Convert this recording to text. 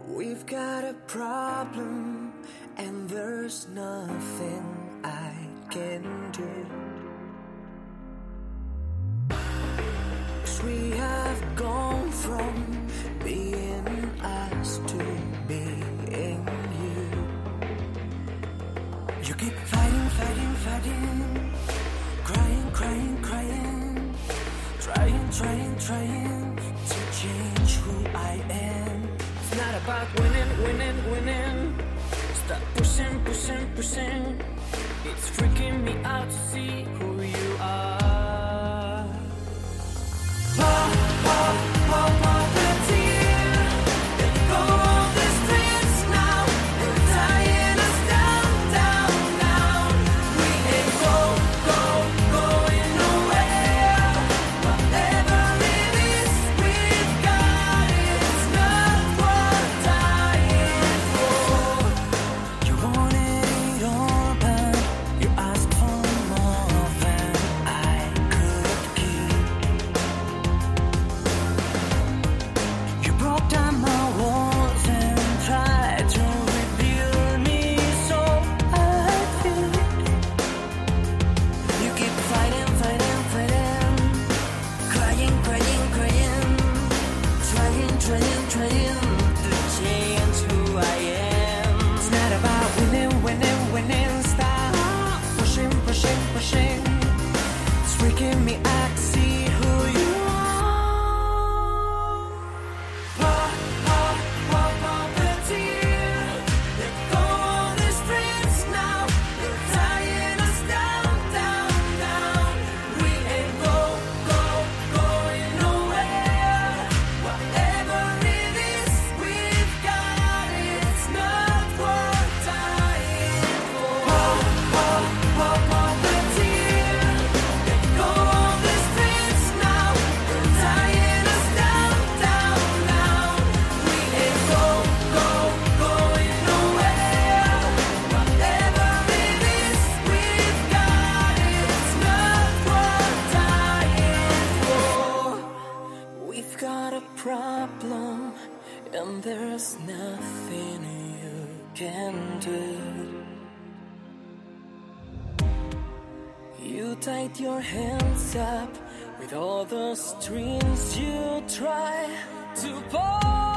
We've got a problem, and there's nothing I can do. 'Cause we have gone from being us to being you. You keep fighting, fighting, fighting, crying, crying, crying, trying, trying, trying to change who I am. It's not about winning, winning, winning. Stop pushing, pushing, pushing. It's freaking me out to see who you are. Pop, pop, pop, pop the tear. Let go of the streets now. You're tying us down, down, down. We ain't going nowhere. Whatever it is, we've got it. It's not worth dying for. You wanted it all, but you asked for more than I could give. You broke down my walls and tried to reveal me, so I did. You keep fighting, fighting, fighting, crying, crying, crying, trying, trying, trying to change who I am. It's not about winning, winning, winning. Stop pushing, pushing, pushing. It's freaking me out to see who you are. Pop, pop, pop, pop the tear. Let go of the streets now. You're tying us down, down, down. We ain't going nowhere. Whatever it is, we've got it. It's not worth dying for. Pop, pop, pop, pop the tear. Let go of the streets now. You're tying us down, down, down. We ain't going nowhere. Whatever it is, we've got it. It's not worth dying for. We've got a problem, and there's nothing you can do. You tied your hands up with all the strings you try to pull.